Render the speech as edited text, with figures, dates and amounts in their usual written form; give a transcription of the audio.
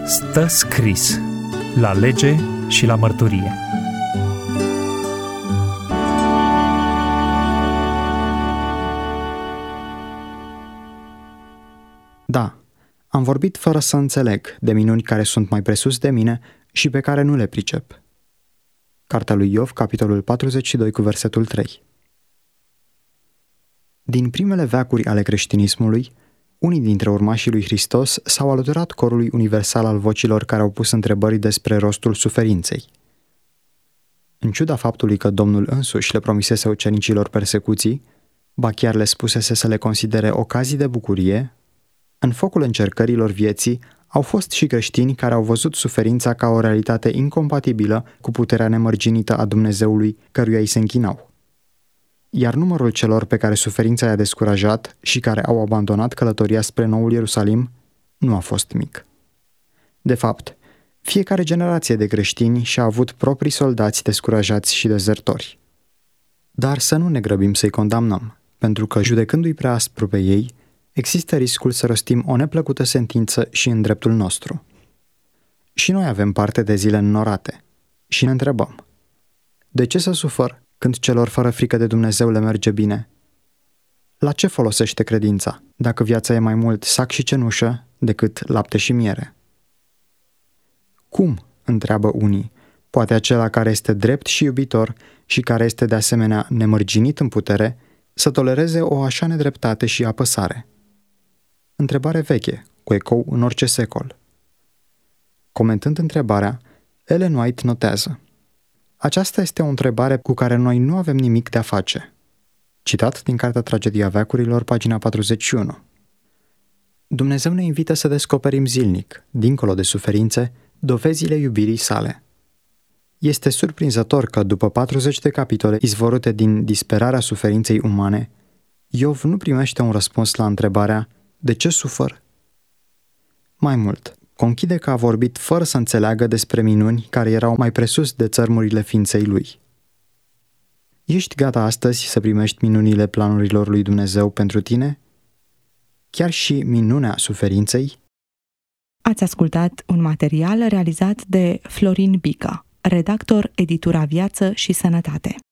Stă scris la lege și la mărturie. Da, am vorbit fără să înțeleg de minuni care sunt mai presus de mine și pe care nu le pricep. Cartea lui Iov, capitolul 42, cu versetul 3. Din primele veacuri ale creștinismului, unii dintre urmașii lui Hristos s-au alăturat corului universal al vocilor care au pus întrebări despre rostul suferinței. În ciuda faptului că Domnul însuși le promisese ucenicilor persecuții, ba chiar le spusese să le considere ocazii de bucurie, în focul încercărilor vieții au fost și creștini care au văzut suferința ca o realitate incompatibilă cu puterea nemărginită a Dumnezeului căruia îi se închinau. Iar numărul celor pe care suferința i-a descurajat și care au abandonat călătoria spre Noul Ierusalim nu a fost mic. De fapt, fiecare generație de creștini și-a avut proprii soldați descurajați și dezertori. Dar să nu ne grăbim să-i condamnăm, pentru că, judecându-i prea aspru pe ei, există riscul să rostim o neplăcută sentință și în dreptul nostru. Și noi avem parte de zile înnorate și ne întrebăm: de ce să sufăr când celor fără frică de Dumnezeu le merge bine? La ce folosește credința, dacă viața e mai mult sac și cenușă decât lapte și miere? Cum, întreabă unii, poate acela care este drept și iubitor și care este de asemenea nemărginit în putere să tolereze o așa nedreptate și apăsare? Întrebare veche, cu ecou în orice secol. Comentând întrebarea, Ellen White notează: aceasta este o întrebare cu care noi nu avem nimic de a face. Citat din Cartea Tragedia veacurilor, pagina 41. Dumnezeu ne invită să descoperim zilnic, dincolo de suferințe, dovezile iubirii sale. Este surprinzător că, după 40 de capitole izvorâte din disperarea suferinței umane, Iov nu primește un răspuns la întrebarea: de ce sufăr? Mai mult, conchide că a vorbit fără să înțeleagă despre minuni care erau mai presus de țărmurile ființei lui. Ești gata astăzi să primești minunile planurilor lui Dumnezeu pentru tine? Chiar și minunea suferinței? Ați ascultat un material realizat de Florin Bică, redactor Editura Viață și Sănătate.